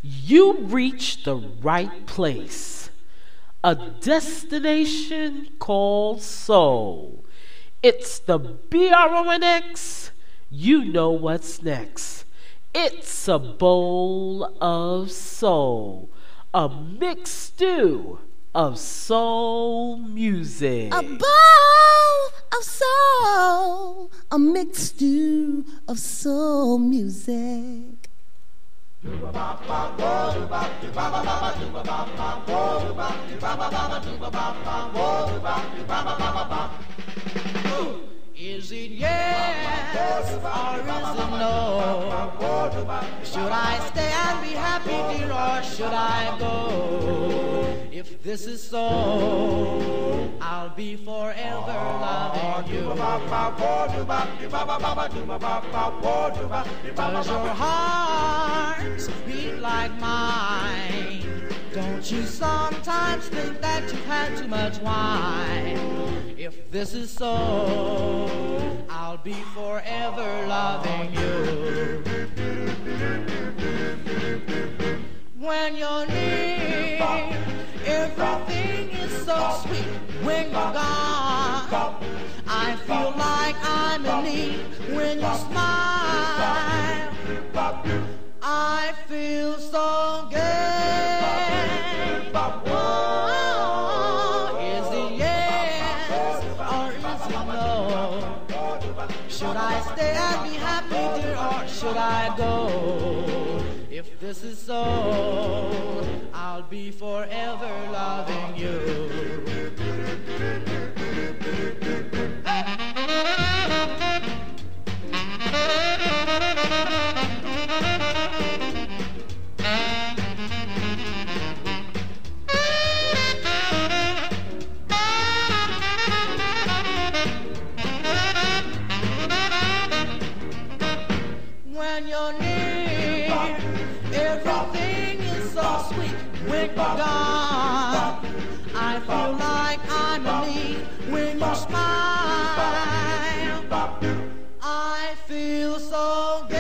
You reached the right place, a destination called soul. It's the BRONX. You know what's next. It's a bowl of soul, a mixed stew of soul music. A bowl of soul, a mixed stew of soul music. Is it yes or is it no? Should I stay and be happy, dear, or should I go? If this is so, I'll be forever loving you. Does your heart beat like mine? Don't you sometimes think that you've had too much wine? If this is so, I'll be forever loving you. When you're near, everything is so sweet. When you're gone, I feel like I'm in need. When you smile, I feel so good. Oh, is it yes or is it no? Should I stay and be happy, dear, or should I go? If this is so, I'll be forever loving you. When you're near, everything is so sweet. When you're gone, I feel like I'm in need. When you smile, I feel so good.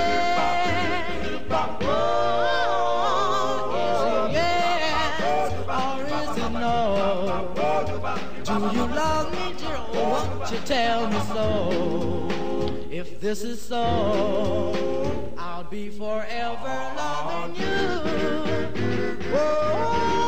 Oh, is it yes or is it no? Do you love me, dear, or won't you tell me so? If this is so, I'll be forever loving you. Whoa.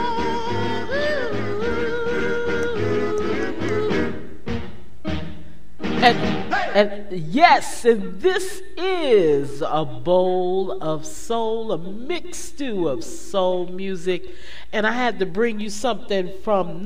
And yes, and this is a bowl of soul, a mixed stew of soul music. And I had to bring you something from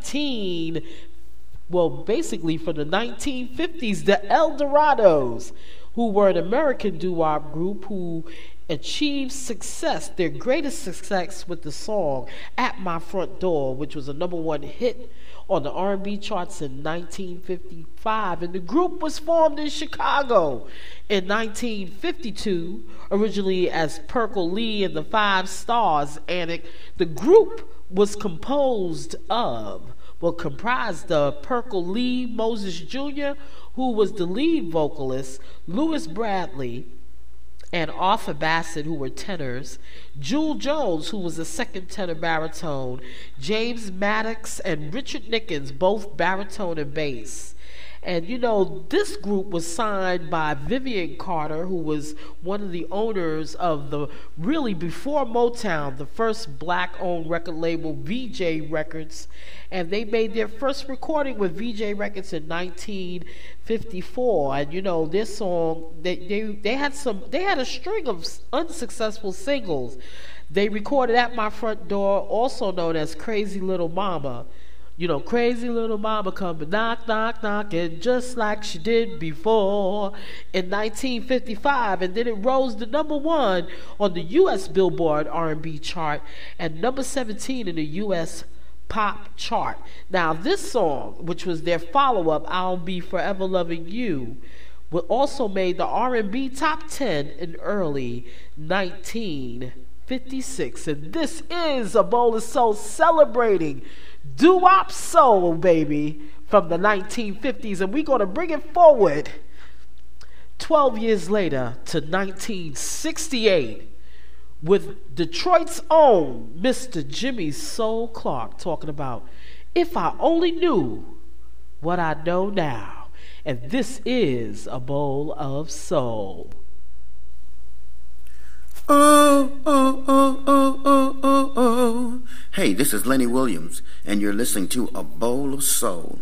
basically from the 1950s, the Eldorados, who were an American doo-wop group who achieved success, their greatest success, with the song At My Front Door, which was a #1 hit on the R&B charts in 1955. And the group was formed in Chicago in 1952, originally as Purple Lee and the Five Stars. And the group was comprised of Purple Lee Moses Jr., who was the lead vocalist, Lewis Bradley and Arthur Bassett, who were tenors, Jewel Jones, who was a second tenor baritone, James Maddox and Richard Nickens, both baritone and bass. And you know, this group was signed by Vivian Carter, who was one of the owners of really before Motown, the first black-owned record label, VJ Records. And they made their first recording with VJ Records in 1954. And you know, this song, they had a string of unsuccessful singles. They recorded At My Front Door, also known as Crazy Little Mama. You know, crazy little mama come and knock, knock, knocking just like she did before in 1955. And then it rose to #1 on the U.S. Billboard R&B chart and #17 in the U.S. pop chart. Now, this song, which was their follow-up, I'll Be Forever Loving You, also made the R&B top 10 in early 1956. And this is a bowl of soul celebrating doo-wop soul, baby, from the 1950s. And we're going to bring it forward 12 years later to 1968 with Detroit's own Mr. Jimmy Soul Clark talking about If I Only Knew What I Know Now. And this is A Bowl of Soul. Oh, oh, oh, oh, oh, oh, oh. Hey, this is Lenny Williams, and you're listening to A Bowl of Soul.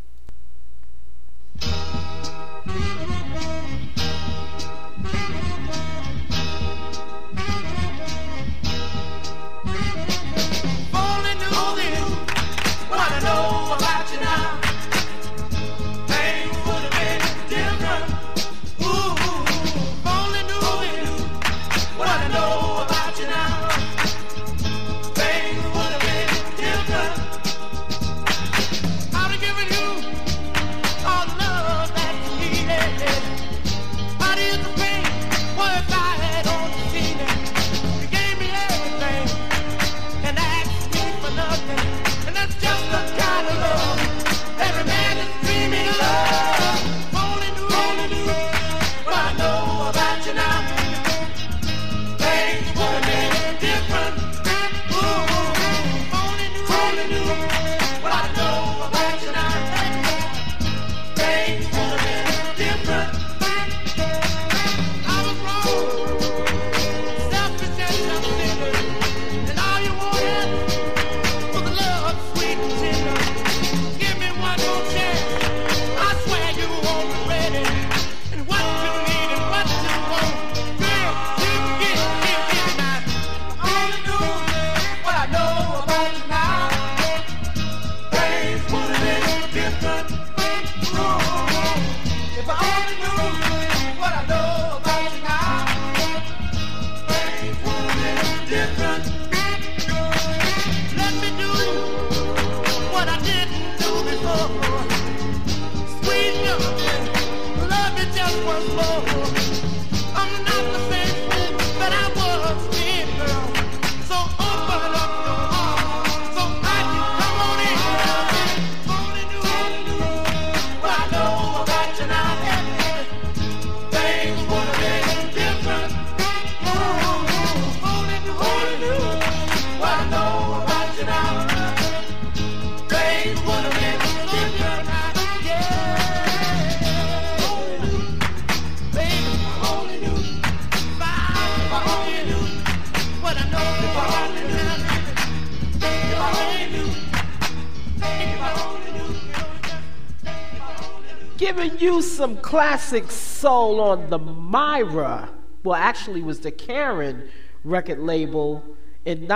Giving you some classic soul on the Myra, well, actually was the Karen record label in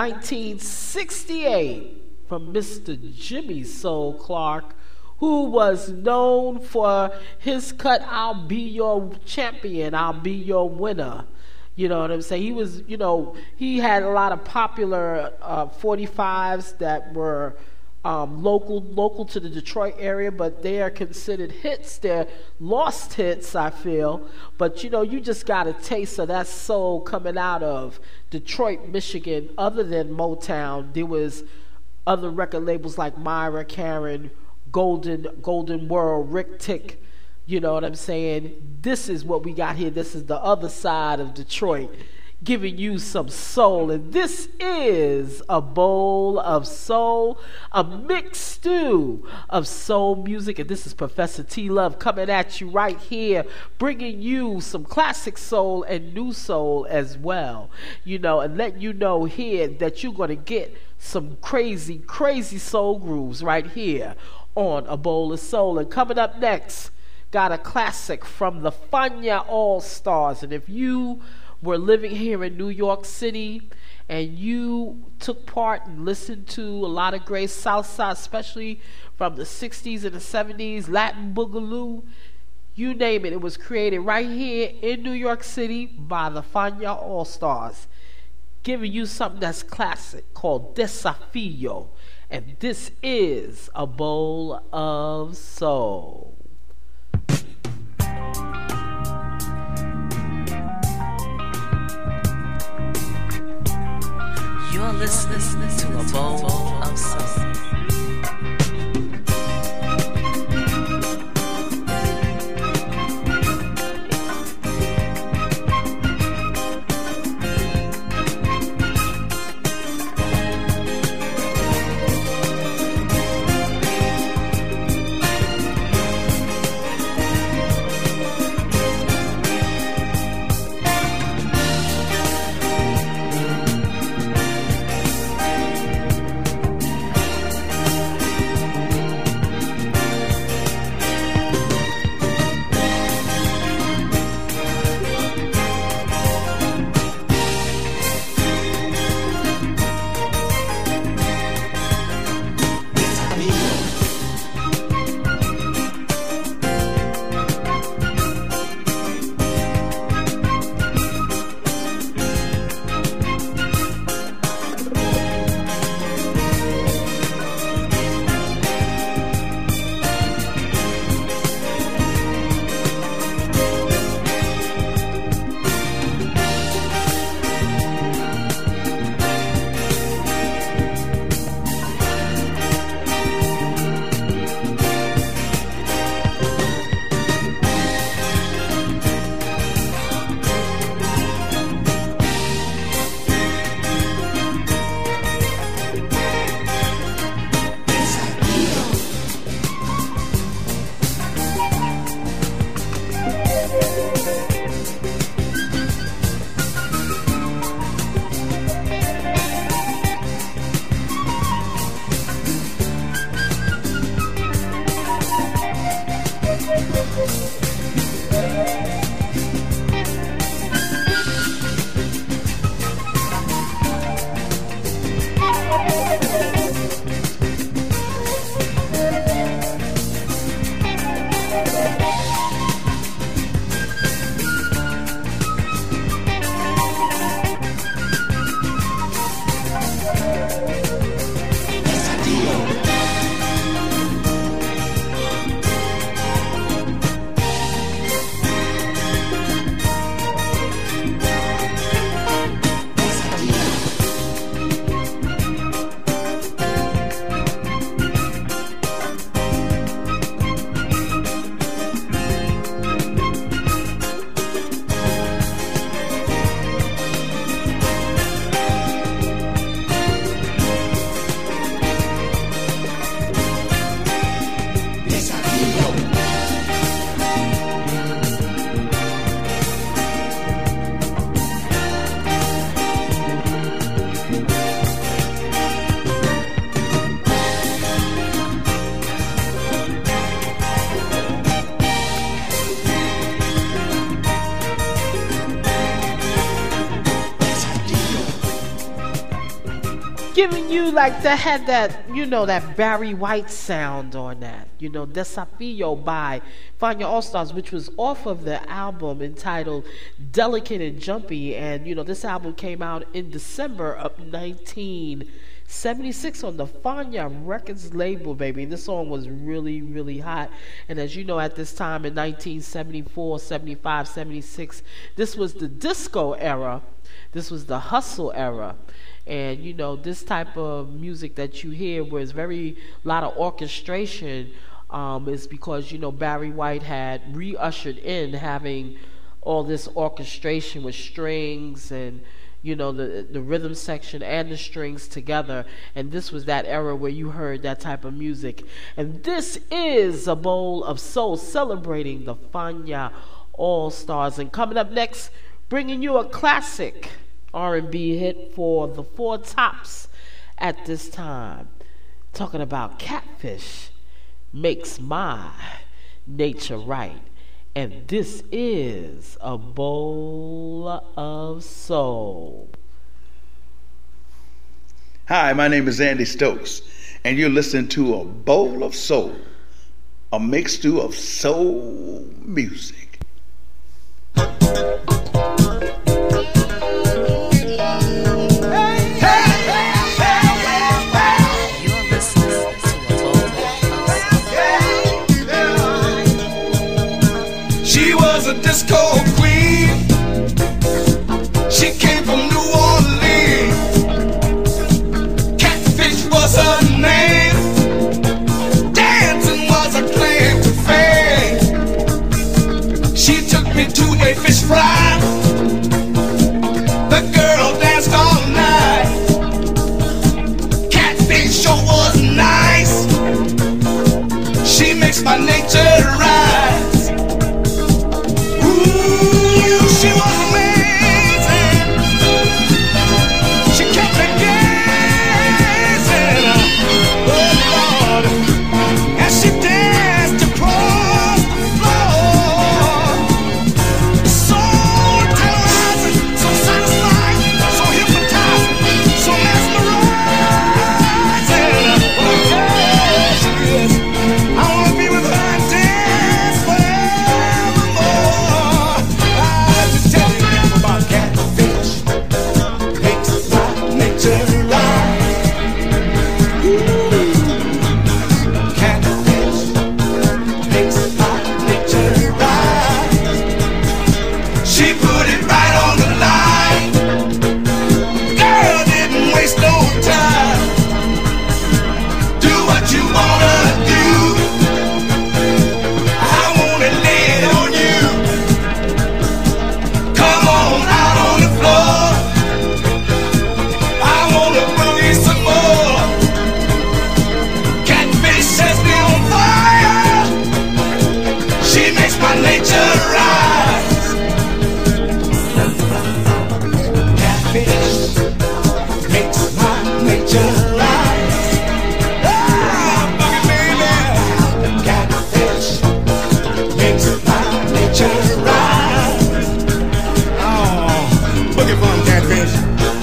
1968 from Mr. Jimmy Soul Clark, who was known for his cut, I'll Be Your Champion, I'll Be Your Winner. You know what I'm saying? He was, he had a lot of popular 45s that were local to the Detroit area, but they are considered hits. They're lost hits, I feel. But you just got a taste of that soul coming out of Detroit, Michigan. Other than Motown, there was other record labels like Myra, Karen, Golden World, Rick Tick. You know what I'm saying? This is what we got here. This is the other side of Detroit, giving you some soul. And this is A Bowl of Soul, a mixed stew of soul music. And this is Professor T Love coming at you right here, bringing you some classic soul and new soul as well, and letting you know here that you're going to get some crazy soul grooves right here on A Bowl of Soul. And coming up next, got a classic from the Fania All-Stars. And if you were living here in New York City and you took part and listened to a lot of great Southside, especially from the 60s and the 70s, Latin Boogaloo, you name it, it was created right here in New York City by the Fania All-Stars, giving you something that's classic called Desafio. And this is A Bowl of Soul. You're listening to A Bowl of Soul. giving you like that, had that, you know, that Barry White sound on that, you know, Desafio by Fania All Stars, which was off of the album entitled Delicate and Jumpy. And you know, this album came out in December of 1976 on the Fania Records label, baby. And this song was really, really hot. And as you know, at this time in 1974, 75, 76, this was the disco era. This was the hustle era. And you know, this type of music that you hear where it's very lot of orchestration is because, you know, Barry White had re-ushered in having all this orchestration with strings and, you know, the rhythm section and the strings together. And this was that era where you heard that type of music. And this is a bowl of soul celebrating the Fania All Stars. And coming up next, bringing you a classic R&B hit for the Four Tops at this time. Talking about Catfish Makes My Nature Right. And this is a bowl of soul. Hi, my name is Andy Stokes, and you're listening to A Bowl of Soul, a mixture of soul music. Disco queen, she came from New Orleans. Catfish was her name, dancing was her claim to fame. She took me to a fish fry, the girl danced all night. Catfish sure was nice, she makes my nature rise. She was amazing. She kept me gazing. Oh Lord, as she danced across the floor, so tantalizing, so satisfying, so hypnotizing, so mesmerizing. Well, there she is. I wanna be with her and dance forevermore. Tell you about catfish makes my nature right. Catfish makes my nature right. She put it right on the line. Girl didn't waste no time. Do what you wanna do. I wanna lay it on you. Come on out on the floor. I wanna boogie some more. Catfish sets me on fire. She makes my nature rise. Catfish makes my nature rise. Ah, boogie baby. Catfish makes my nature rise. Boogie from Catfish.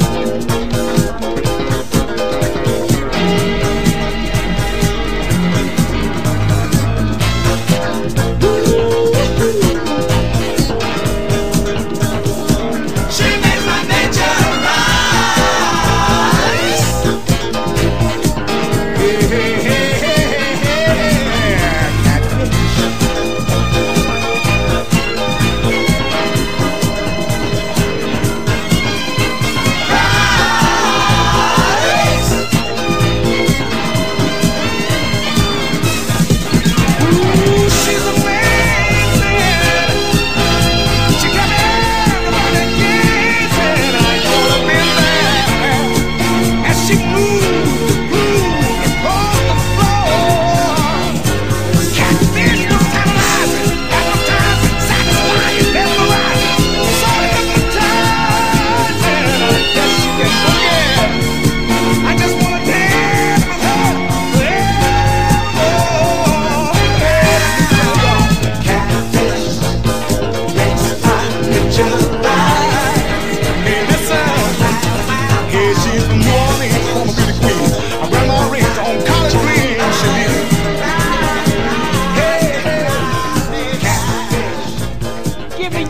She makes my nature rise. Hey, hey, hey, hey, hey, Catfish. She's amazing. She got everybody gazing. I caught up in there as she moved across the floor. Catfish was tantalizing, hypnotizing, satisfying, mesmerizing, so hypnotizing. Yes, she can boogie. I just wanna dance with her forevermore. Catfish makes my nature rise. Hey, listen. Hey, she's from New Orleans.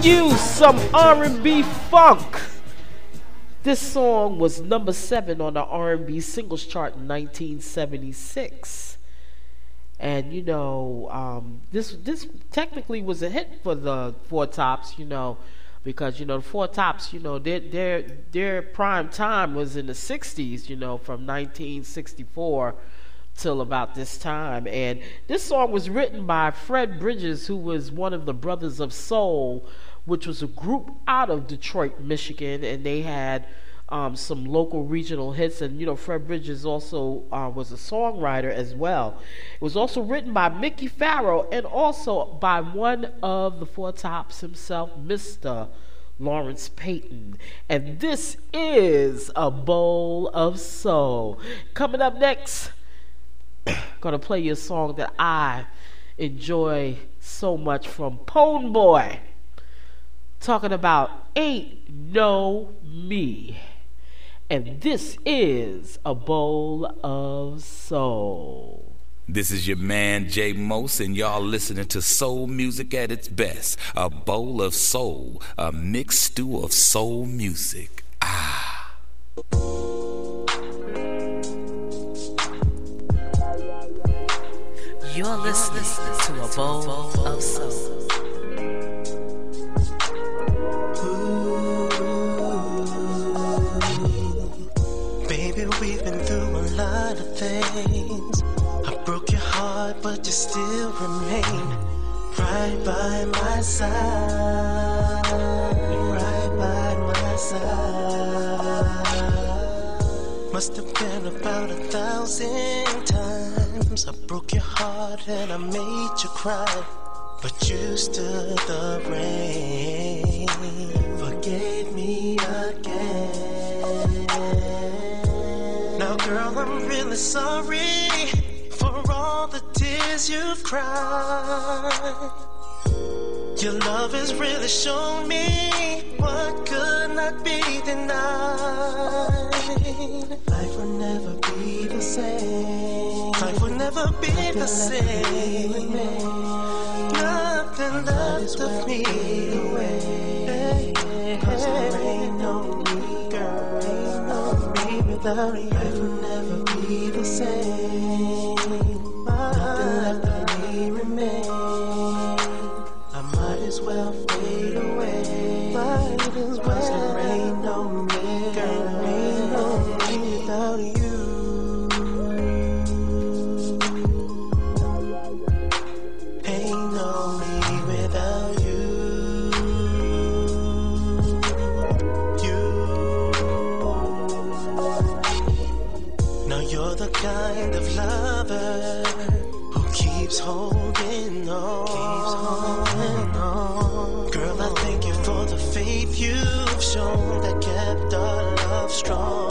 you some R&B funk. This song was number 7 on the R&B singles chart in 1976. And you know, this technically was a hit for the Four Tops, you know, because you know the Four Tops, you know, their prime time was in the 60s, you know, from 1964 till about this time. And this song was written by Fred Bridges, who was one of the Brothers of Soul, which was a group out of Detroit, Michigan, and they had some local regional hits. And you know, Fred Bridges also was a songwriter as well. It was also written by Mickey Farrow and also by one of the Four Tops himself, Mr. Lawrence Payton. And this is A Bowl of Soul. Coming up next, gonna play you a song that I enjoy so much from Pone Boy, talking about Ain't No Me. And this is A Bowl of Soul. This is your man Jay Mose, and y'all listening to soul music at its best. A bowl of soul, a mixed stew of soul music. Ah. You're listening to A Bowl of Soul. Baby, we've been through a lot of things. I broke your heart, but you still remain right by my side. Right by my side. Must have been about 1,000 times I broke your heart and I made you cry, but you stood the rain, forgave me again. Now girl, I'm really sorry for all the tears you've cried. Your love has really shown me what could not be denied. Life will never be the same. Life will never be the same. Nothing left of me. Cause there ain't no me, girl. Ain't no me without you. Life will never be the same. Nothing left of me remains. I might as well fade away. Might as well. Cause there ain't no me, girl. Ain't no me without you. Ain't no me without you. Now you're the kind of lover who keeps holding on. Girl, I thank you for the faith you've shown that kept our love strong.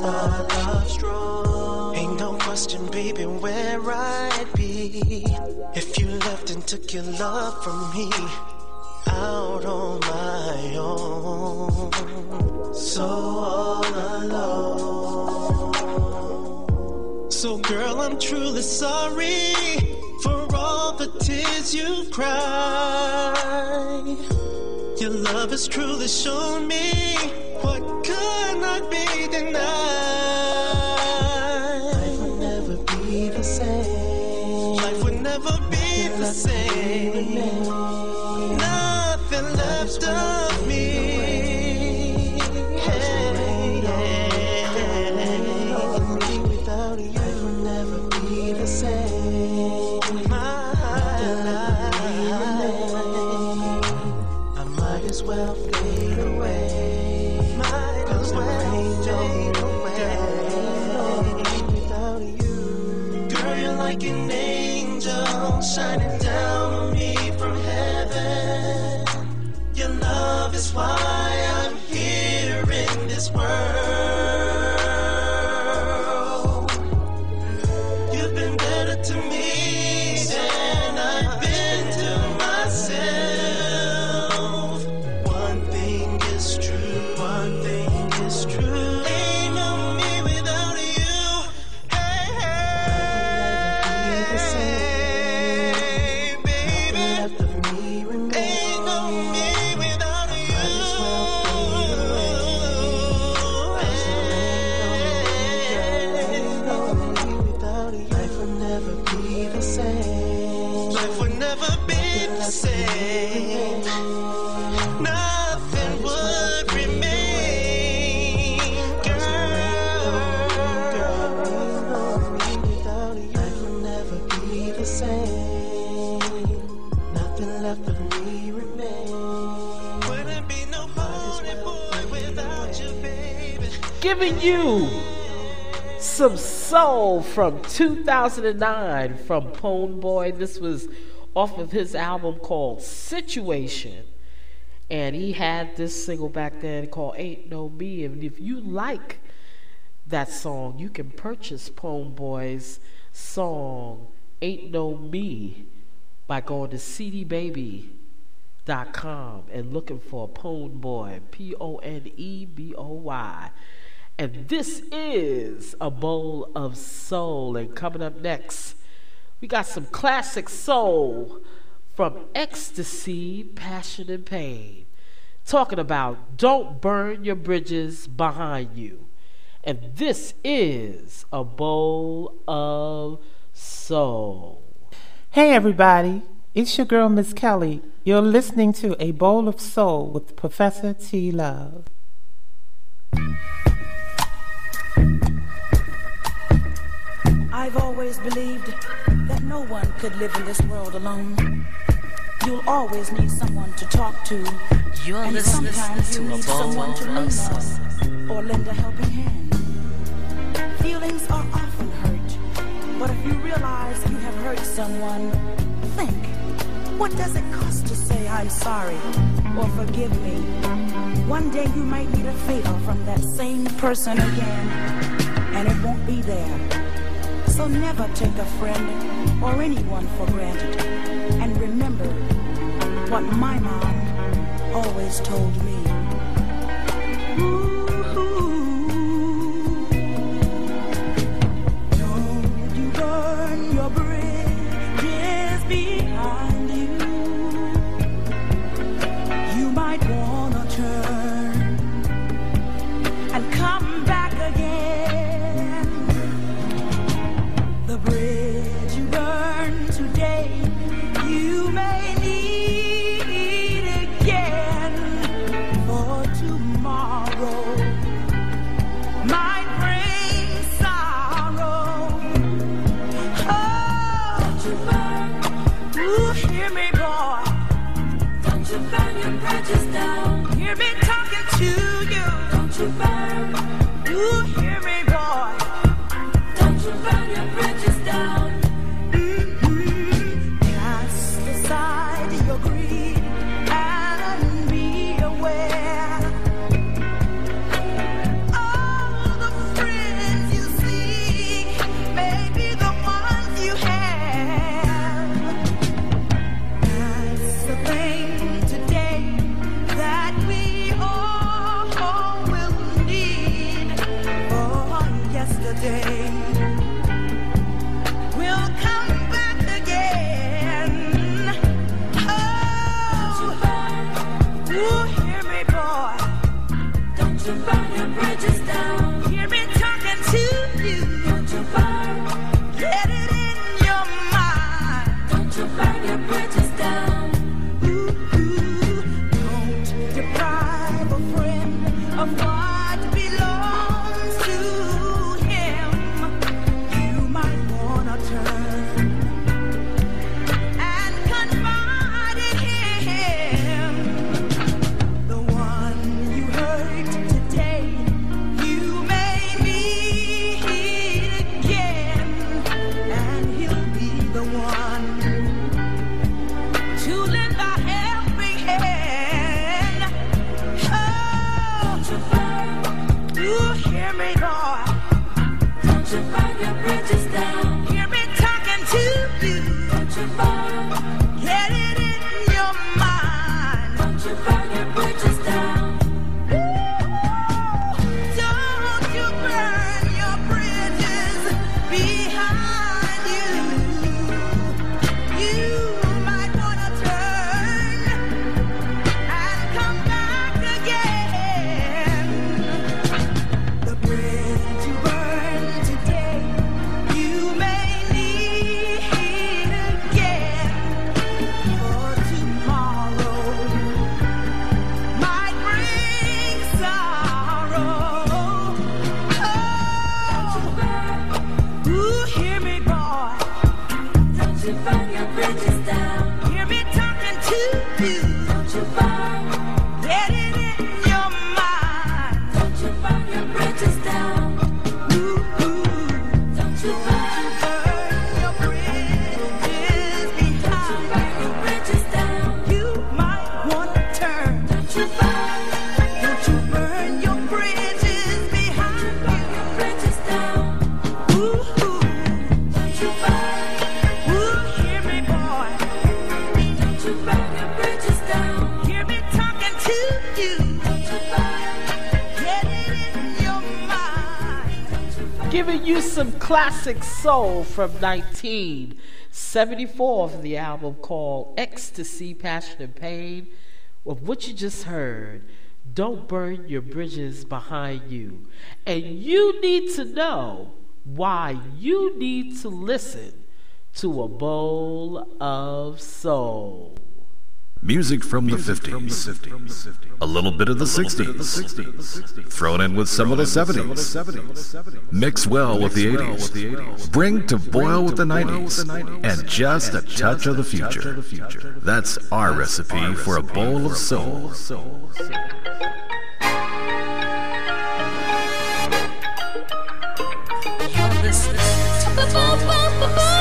Ain't no question, baby, where I'd be if you left and took your love from me out on my own, so all alone. So girl, I'm truly sorry for all the tears you've cried. Your love has truly shown me what could not be denied. Life will never be the same. Life will never be the same. Nothing left of me. Without you, life will never be the same. I might as well fade away. Might as well fade away without you. Girl, you're like an angel shining down on me from heaven. Your love is why I'm here in this world. You've been better to me than I've been to myself. One thing is true. One thing is true. Ain't no me without you. Hey, hey. Life will never be the same. giving you some soul from 2009 from Pone Boy. This was off of his album called Situation. And he had this single back then called Ain't No Me. And if you like that song, you can purchase Pone Boy's song Ain't No Me by going to cdbaby.com and looking for Pone Boy, Poneboy. And this is A Bowl of Soul. And coming up next, we got some classic soul from Ecstasy, Passion and Pain, talking about Don't Burn Your Bridges Behind You. And this is A Bowl of Soul. Hey everybody, it's your girl Miss Kelly. You're listening to A Bowl of Soul with Professor T. Love. I've always believed that no one could live in this world alone. You'll always need someone to talk to. You're and listening sometimes you to need A someone to Bowl lean of Soul. on or lend a helping hand. Feelings are often hurt, but if you realize you have hurt someone, think, what does it cost to say I'm sorry or forgive me? One day you might need a favor from that same person again, and it won't be there. So never take a friend or anyone for granted. And remember what my mom always told me. Don't you burn your bridges behind you. You might wanna turn and come back again. The bridge you burn today, you may need again, for tomorrow might bring sorrow. Oh, don't you burn, ooh, hear me, boy. Don't you burn your bridges down. Hear me talking to you. Don't you burn, ooh, hear me, boy. Don't you burn your bridges down. Cast aside your greed and be aware. All the friends you seek may be the ones you have. That's the thing today that we all will need. For yesterday will come back again. Oh, ooh, hear me, boy. Don't you burn your bridges down. Hear me talking to you. Don't you burn. Get it in your mind. Don't you burn your bridges down. Ooh, don't deprive a friend of what belongs to him. You might wanna turn and confide in him. The one you hurt today, you may meet again, and he'll be the one to lend a helping hand. Oh, don't you burn, ooh, hear me, boy. Don't you burn your bridges down. Hear me talking to you. Don't you burn. Get it in your mind. Don't you burn your bridges down. Don't you burn your bridges behind you. You might wanna turn and come back again. The bridge you burn today, Giving you some classic soul from 1974 from the album called Ecstasy, Passion and Pain. With what you just heard, Don't Burn Your Bridges Behind You. And you need to know why you need to listen to A Bowl of Soul. Music from the 50s, a little bit of the 60s, thrown in with some of the 70s, mix well with the 80s, bring to boil with the 90s, and just a touch of the future. That's our recipe for a bowl of soul. You're listening to the Bowl of Soul.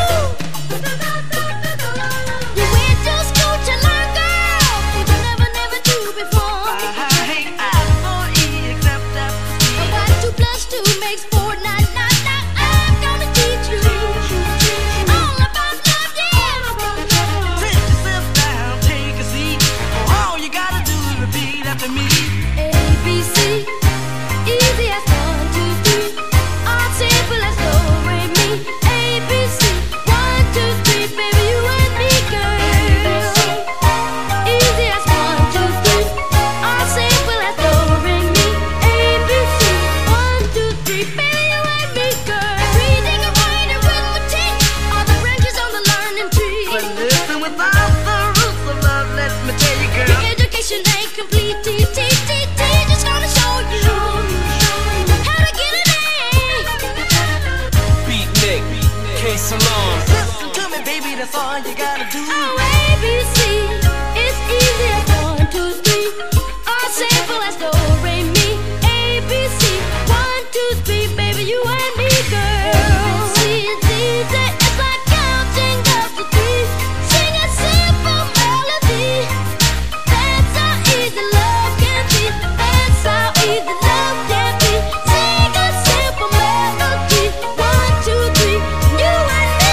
That's all you gotta do. Oh, ABC, it's easy as 1, 2, 3. All simple as do, re, mi. ABC, 1, 2, 3, baby, you and me, girl. ABC is easy, it's like counting up to 3. Sing a simple melody. That's how easy love can be. That's how easy love can be. Sing a simple melody. 1, 2, 3, you and me.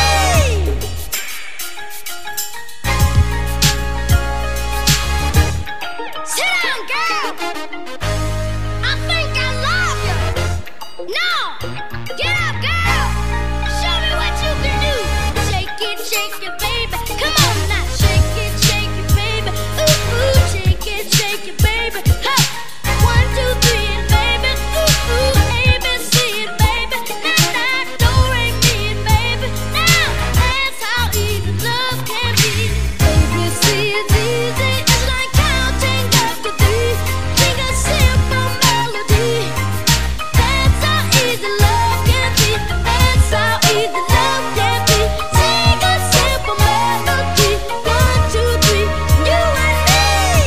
Sit down, girl. I think I love you. No, get up, girl. Show me what you can do. Shake it, baby. Come on now, shake it, baby. Ooh, ooh, shake it, baby. Hey, 1, 2, 3, and baby. Ooh, ooh, ABC, and baby. Now, do, re, mi, and baby. Now, that's how easy love can be. ABC is easy. It's like counting up to 3. Sing a simple melody. That's how easy love can be. That's how easy love can be. Sing a simple melody. 1, 2, 3, you and me.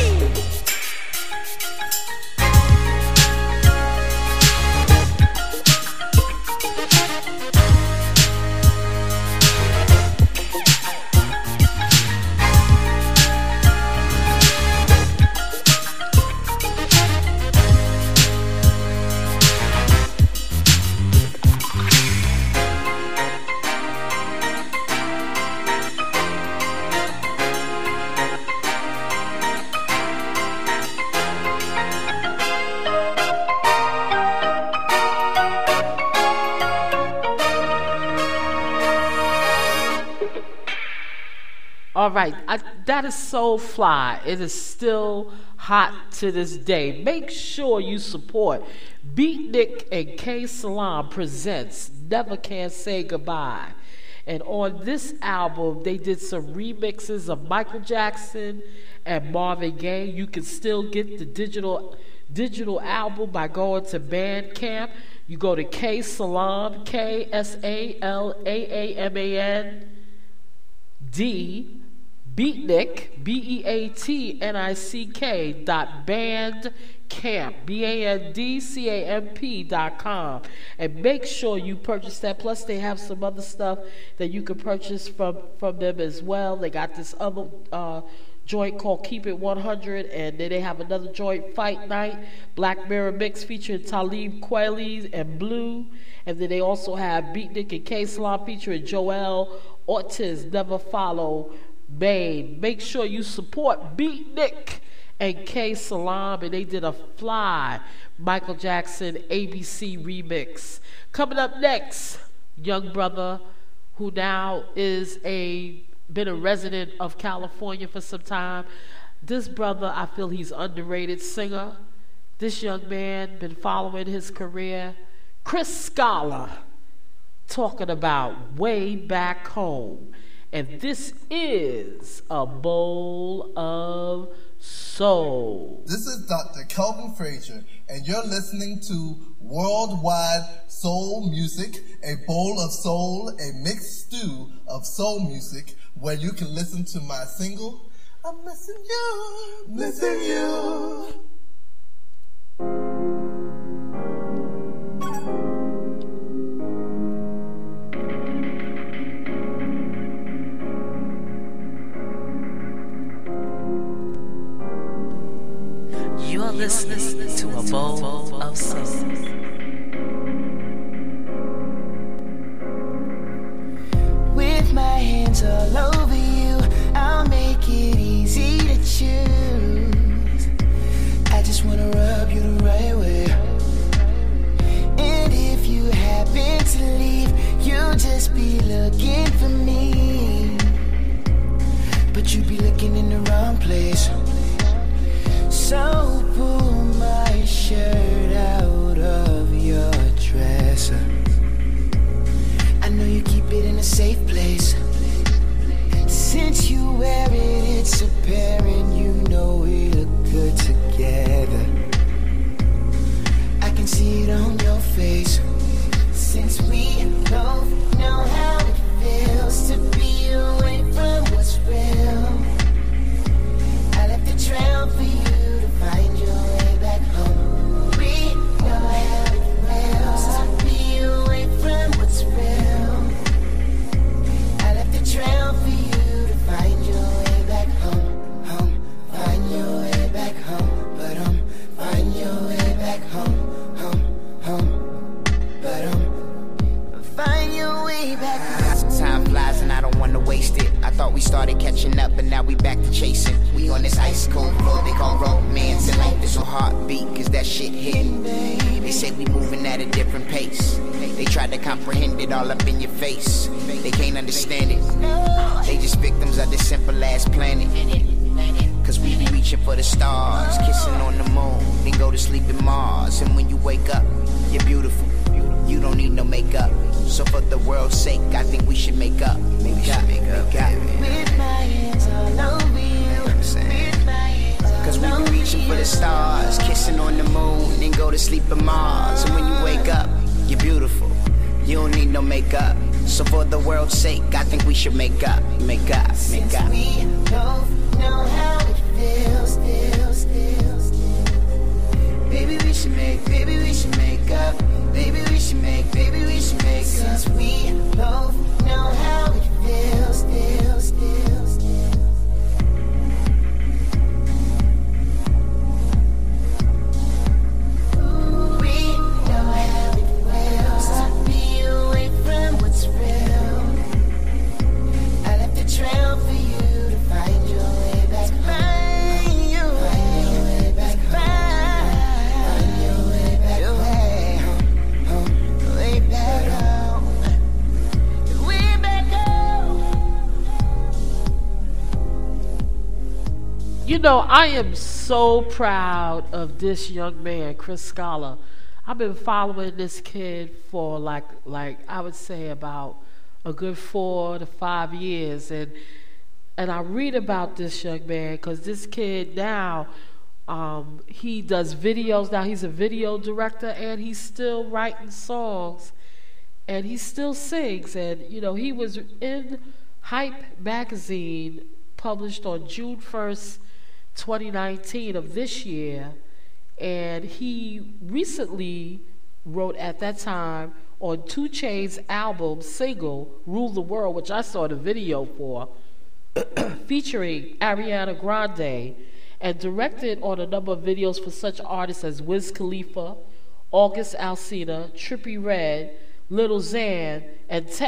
All right, that is so fly. It is still hot to this day. Make sure you support Beatnik and K Salam presents Never Can Say Goodbye. And on this album, they did some remixes of Michael Jackson and Marvin Gaye. You can still get the digital album by going to Bandcamp. You go to K Salam, KSALAAMAN Beatnik, BEATNICK.bandcamp, BANDCAMP.com, and make sure you purchase that. Plus, they have some other stuff that you can purchase from them as well. They got this other joint called Keep It 100, and then they have another joint, Fight Night, Black Mirror Mix featuring Talib Kweli and Blue, and then they also have Beatnik and K Salam featuring Joel Ortiz, Never Follow Maine. Make sure you support Beatnik and K Salam, and they did a fly Michael Jackson ABC remix. Coming up next, young brother who now is been a resident of California for some time. This brother, I feel he's underrated singer. This young man, been following his career. Chris Scala, talking about Way Back Home. And this is A Bowl of Soul. This is Dr. Kelvin Frazier, and you're listening to Worldwide Soul Music, A Bowl of Soul, a mixed stew of soul music, where you can listen to my single, I'm Missing You, Missing You. You're listening to A Bowl of Soul. With my hands all over you, I'll make it easy to choose. I just wanna rub you the right way. And if you happen to leave, you'll just be looking for me. But you'd be looking in the wrong place. So pull my shirt out of your dresser. I know you keep it in a safe place. Since you wear it, it's apparent you know we look good together. I can see it on your face. Since we both know how it feels to be away from what's real, I left a trail for you. Find your way back home. We know how it feels to be away from what's real. I left a trail for you to find your way back home. Home, find your way back home. But find your way back home. Home, home. But find your way back home. Time flies and I don't wanna waste it. I thought we started catching up, but now we back to chasing. We on this ice cold road they call romance, and life is a heartbeat, cause that shit hitting. They say we moving at a different pace. They try to comprehend it all up in your face. They can't understand it. They just victims of this simple ass planet. Cause we be reaching for the stars, kissing on the moon, then go to sleep in Mars. And when you wake up, you're beautiful. You don't need no makeup. So for the world's sake, I think we should make up. Make up. With my hands all over you. Cause we be reaching for the stars, kissing on the moon, then go to sleep in Mars. And when you wake up, you're beautiful. You don't need no makeup. So for the world's sake, I think we should make up. Make up. Since we both know how it feels. Baby, we should make up. Baby, we should make up. Since we both know how it feels. Ooh, we know how it feels to be away from what's real. I left a trail for you to find your way back home. Find your way back home. Find your way back home. Way back home. Way back home. You know, I am so proud of this young man, Chris Scala. I've been following this kid for like I would say about a good 4 to 5 years, and I read about this young man because this kid now, he does videos now. He's a video director, and he's still writing songs, and he still sings. And you know, he was in Hype magazine, published on June 1st, 2019 of this year, and he recently wrote at that time on 2 Chainz's album single Rule the World, which I saw the video for, featuring Ariana Grande, and directed on a number of videos for such artists as Wiz Khalifa, August Alsina, Trippie Redd, Lil Xan, and Tank.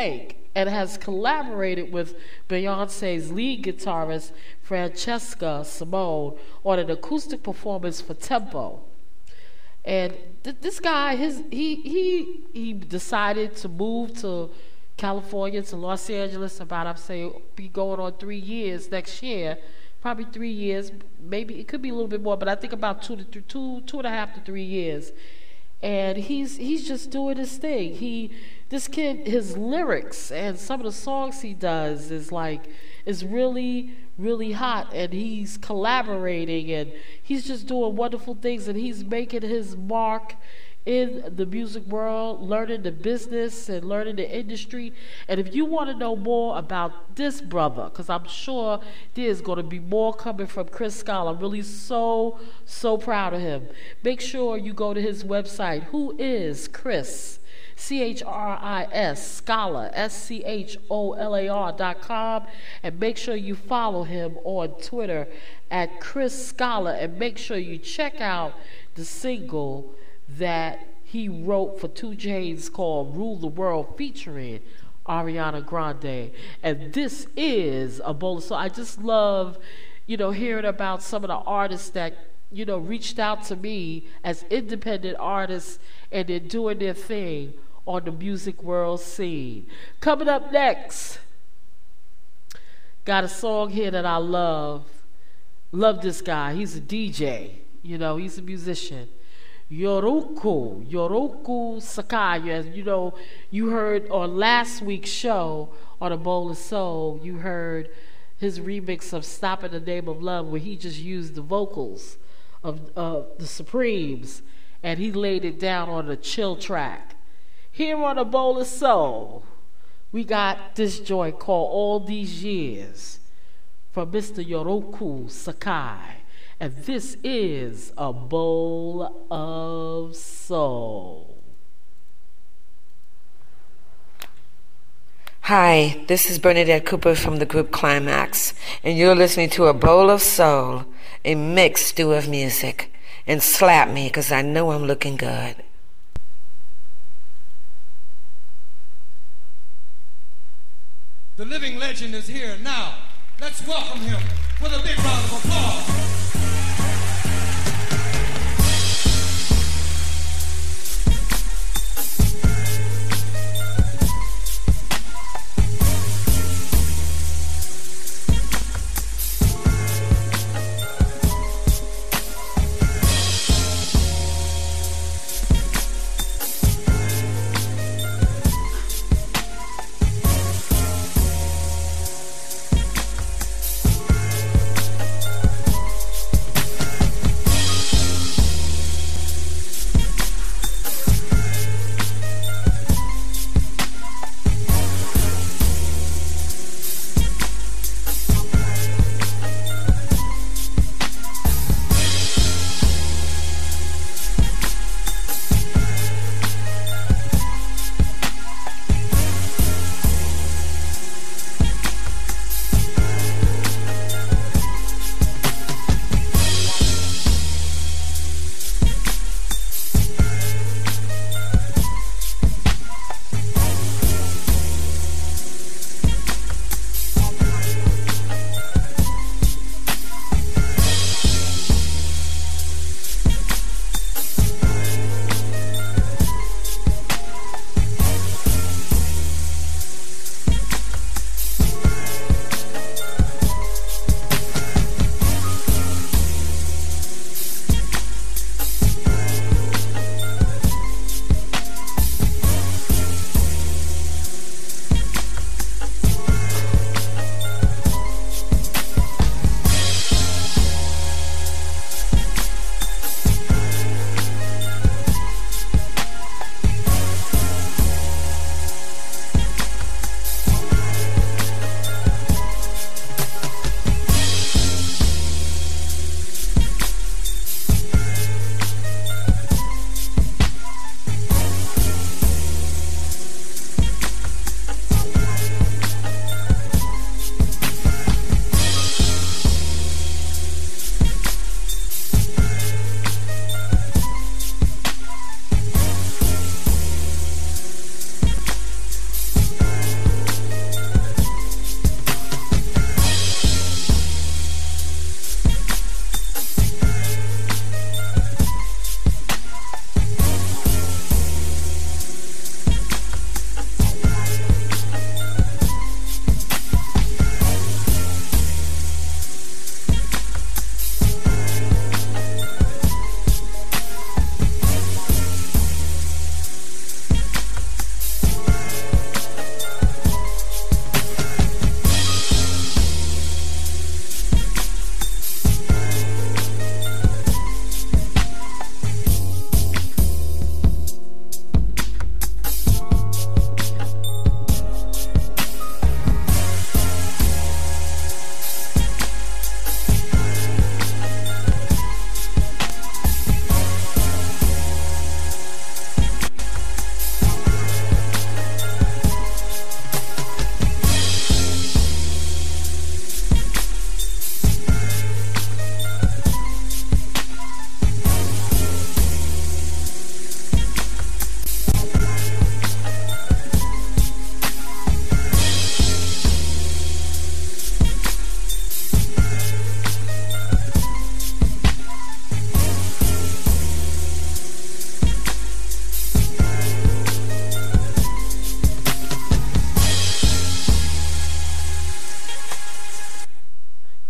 and has collaborated with Beyonce's lead guitarist Francesca Simone on an acoustic performance for Tempo. And this guy, he decided to move to California, to Los Angeles, about, I'm saying, be going on 3 years next year. Probably 3 years, maybe it could be a little bit more, but I think about 2.5 to 3 years. And he's just doing his thing. This kid, his lyrics and some of the songs he does is really, really hot, and he's collaborating, and he's just doing wonderful things, and he's making his mark in the music world, learning the business and learning the industry. And if you want to know more about this brother, because I'm sure there's going to be more coming from Chris Scala, I'm really so proud of him. Make sure you go to his website, who is Chris, CHRIS, Scala, SCHOLAR.com, and make sure you follow him on Twitter at Chris Scala, and make sure you check out the single that he wrote for 2 Chainz called Rule the World, featuring Ariana Grande. And this is a bowl. So I just love, hearing about some of the artists that, reached out to me as independent artists, and they're doing their thing on the music world scene. Coming up next, got a song here that I love. Love this guy. He's a DJ. He's a musician. Yoroku Sakai. As you heard on last week's show on A Bowl of Soul, you heard his remix of Stop in the Name of Love, where he just used the vocals of the Supremes, and he laid it down on a chill track. Here on A Bowl of Soul, we got this joint called All These Years from Mr. Yoroku Sakai. And this is A Bowl of Soul. Hi, this is Bernadette Cooper from the group Climax, and you're listening to A Bowl of Soul, a mixed stew of music. And slap me, because I know I'm looking good. The living legend is here now. Let's welcome him with a big round of applause.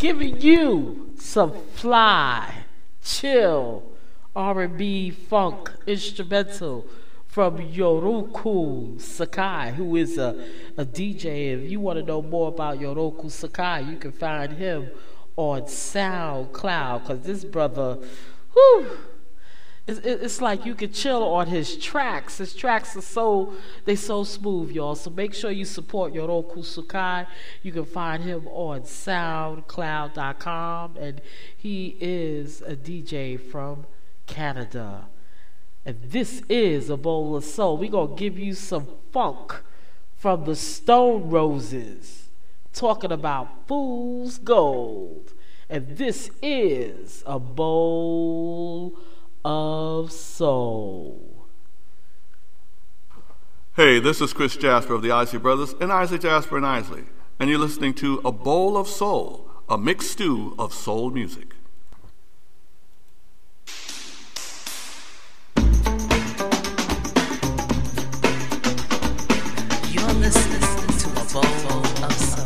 giving you some fly, chill, R&B, funk, instrumental from Yoroku Sakai, who is a DJ. If you want to know more about Yoroku Sakai, you can find him on SoundCloud, because this brother, whew, it's like you can chill on his tracks. His tracks are so smooth, y'all. So make sure you support Yoroku Sakai. You can find him on SoundCloud.com, and he is a DJ from Canada. And this is A Bowl of Soul. We're going to give you some funk from the Stone Roses, talking about Fool's Gold. And this is A Bowl of Soul. Hey, this is Chris Jasper of the Isley Brothers and Isley Jasper and Isley, and you're listening to A Bowl of Soul, a mixed stew of soul music. You're listening to A Bowl of Soul.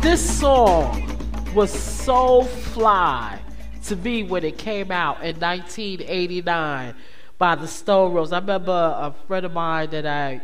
This song was so fly to me when it came out in 1989 by the Stone Roses. I remember a friend of mine that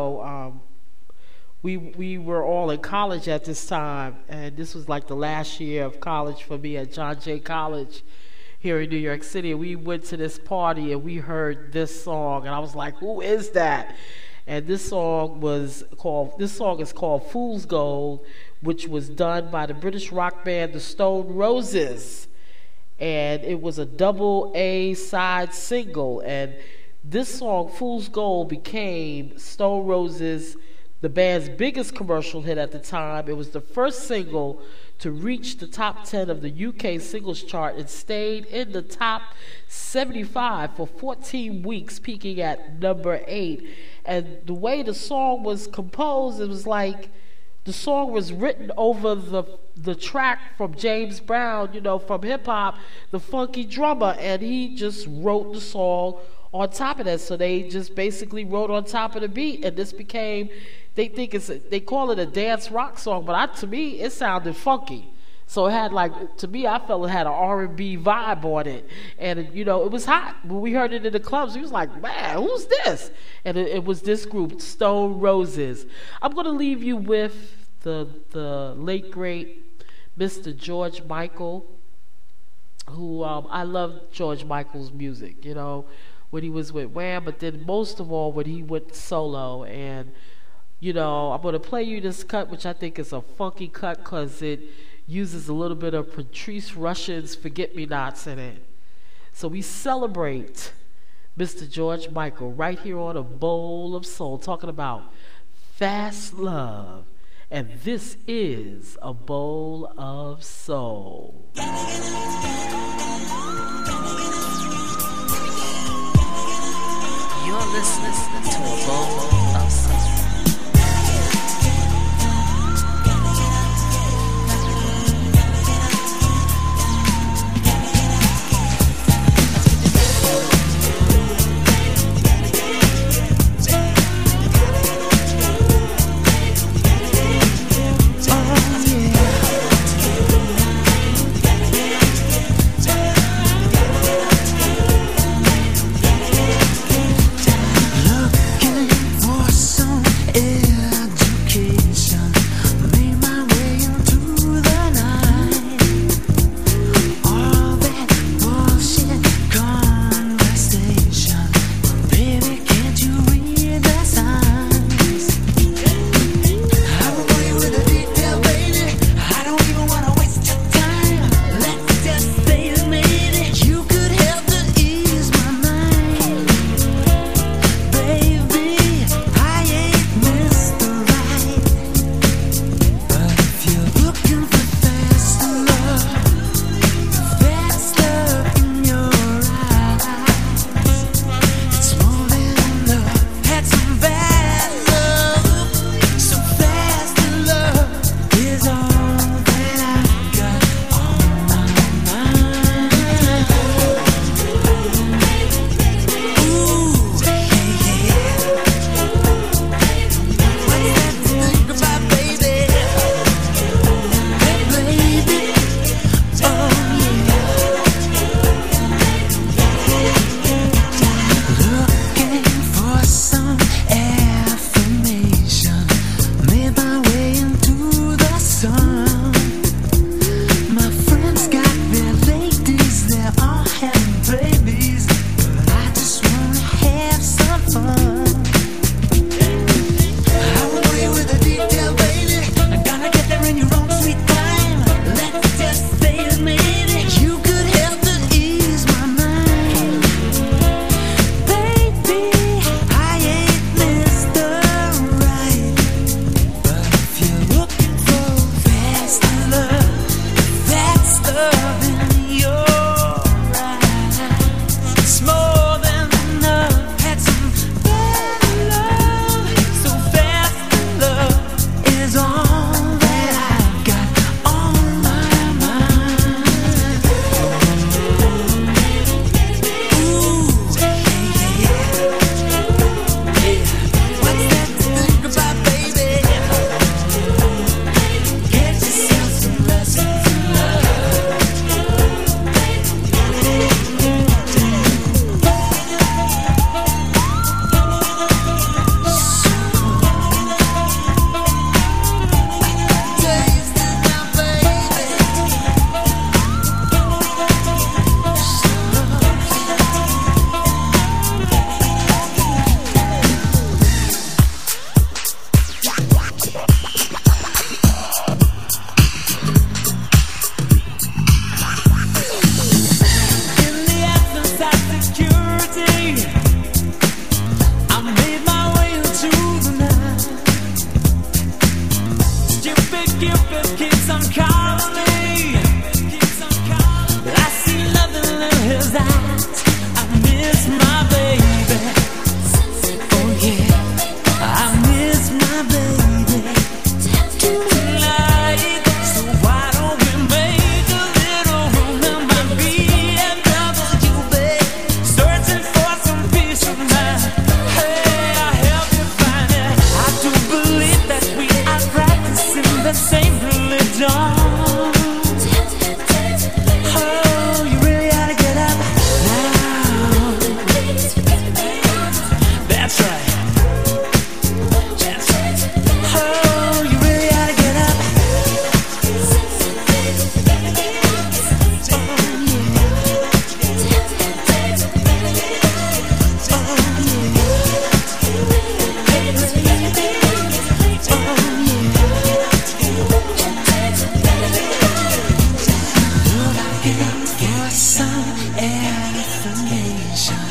we were all in college at this time, and this was like the last year of college for me at John Jay College here in New York City. We went to this party and we heard this song, and I was like, who is that? And this song is called Fool's Gold, which was done by the British rock band the Stone Roses. And it was a double A side single. And this song, Fool's Gold, became Stone Roses, the band's biggest commercial hit at the time. It was the first single to reach the top 10 of the UK singles chart and stayed in the top 75 for 14 weeks, peaking at number 8. And the way the song was composed, it was like the song was written over the track from James Brown, from hip hop, the Funky Drummer, and he just wrote the song on top of that. So they just basically wrote on top of the beat, and this became, they call it a dance rock song, but to me it sounded funky. So it had to me, I felt it had an R&B vibe on it, and it was hot. When we heard it in the clubs, we was like, man, who's this? And it was this group, Stone Roses. I'm gonna leave you with the late great Mr. George Michael, who I love George Michael's music. When he was with Wham, but then most of all when he went solo. And I'm going to play you this cut, which I think is a funky cut because it uses a little bit of Patrice Rushen's Forget-Me-Nots in it. So we celebrate Mr. George Michael right here on A Bowl of Soul, talking about fast love. And this is A Bowl of Soul. You're listening to A Bowl of Soul. Looking for Cupid keeps on calling me, but I see nothing in his eyes. I miss my baby. Oh yeah, I miss my baby tonight. So why don't we make a little room in my BMW, babe? Searching for some peace of mind. Hey, I help you find it. I do believe that we are practicing the same religion. Oh, you really ought to get up now. That's right. That's right. Oh, you really ought to get up. For some information.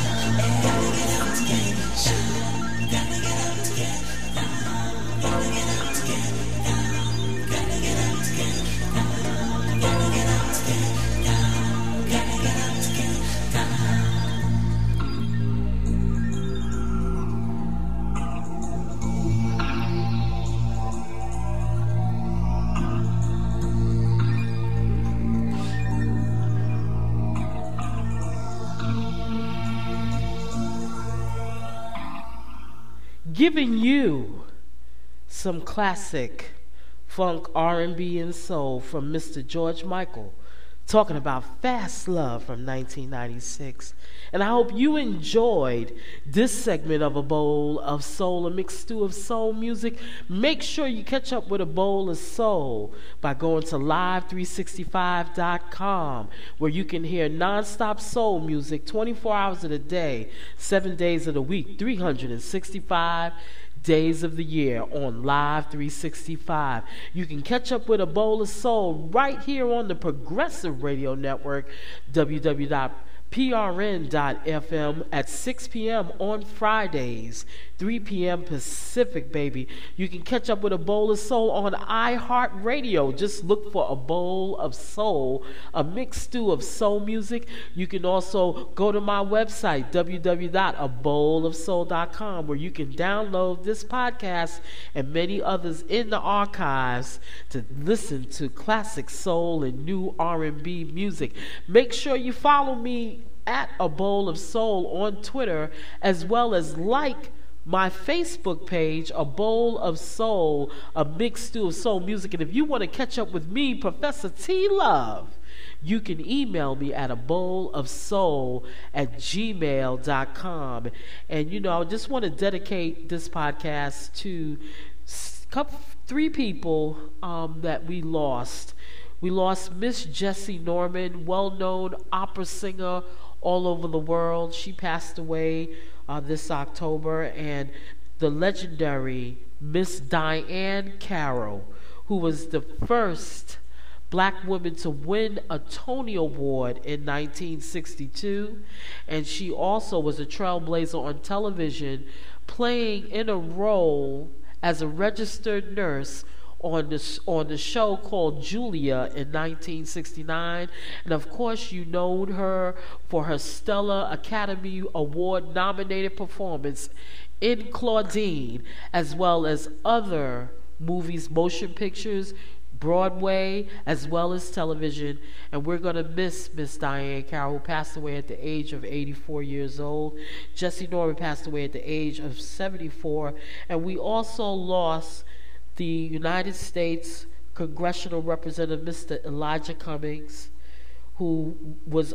Giving you some classic funk, R&B, and soul from Mr. George Michael, talking about Fast Love from 1996. And I hope you enjoyed this segment of A Bowl of Soul, a mixed stew of soul music. Make sure you catch up with A Bowl of Soul by going to live365.com, where you can hear nonstop soul music 24 hours of the day, 7 days of the week, 365 days of the year on Live 365. You can catch up with A Bowl of Soul right here on the Progressive Radio Network, www.prn.fm at 6 p.m. on Fridays, 3 p.m. Pacific, baby. You can catch up with A Bowl of Soul on iHeartRadio. Just look for A Bowl of Soul, a mixed stew of soul music. You can also go to my website, www.abowlofsoul.com, where you can download this podcast and many others in the archives to listen to classic soul and new R&B music. Make sure you follow me at A Bowl of Soul on Twitter, as well as like my Facebook page, A Bowl of Soul, a mixed stew of soul music. And if you want to catch up with me, Professor T. Love, you can email me at abowlofsoul@gmail.com. And, you know, I just want to dedicate this podcast to three people that we lost. We lost Miss Jessie Norman, well-known opera singer all over the world. She passed away this October. And the legendary Miss Diane Carroll, who was the first black woman to win a Tony Award in 1962. And she also was a trailblazer on television, playing in a role as a registered nurse on the show called Julia in 1969. And of course, you know her for her stellar Academy Award nominated performance in Claudine, as well as other movies, motion pictures, Broadway, as well as television. And we're going to miss Miss Diane Carroll, who passed away at the age of 84 years old. Jessie Norman passed away at the age of 74. And we also lost the United States Congressional Representative, Mr. Elijah Cummings, who was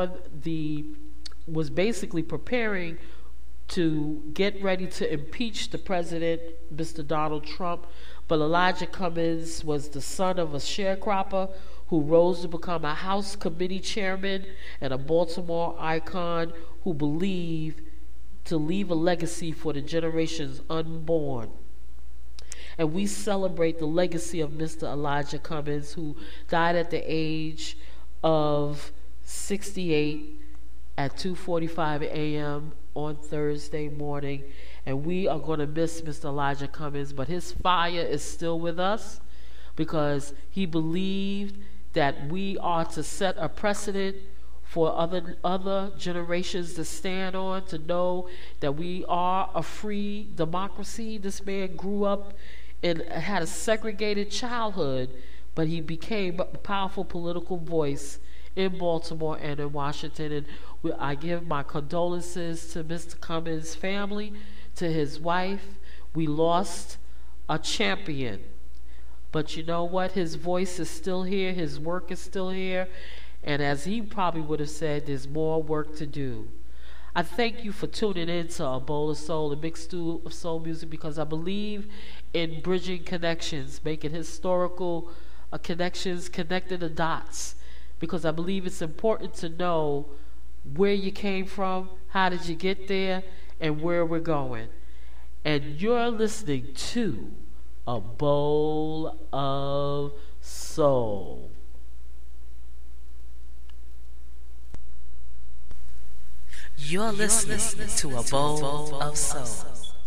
basically preparing to get ready to impeach the president, Mr. Donald Trump. But Elijah Cummings was the son of a sharecropper who rose to become a House committee chairman and a Baltimore icon who believed to leave a legacy for the generations unborn. And we celebrate the legacy of Mr. Elijah Cummings, who died at the age of 68 at 2:45 a.m. on Thursday morning. And we are going to miss Mr. Elijah Cummings, but his fire is still with us. because he believed that we are to set a precedent for other generations to stand on, to know that we are a free democracy. This man grew up and had a segregated childhood, but he became a powerful political voice in Baltimore and in Washington. And I give my condolences to Mr. Cummins' family, to his wife. We lost a champion. But you know what? His voice is still here. His work is still here. And as he probably would have said, there's more work to do. I thank you for tuning in to A Bowl of Soul, a mixed stew of soul music, because I believe in bridging connections, making historical connections, connecting the dots, because I believe it's important to know where you came from, how did you get there, and where we're going. And you're listening to A Bowl of Soul. You're listening to A Bowl of Soul.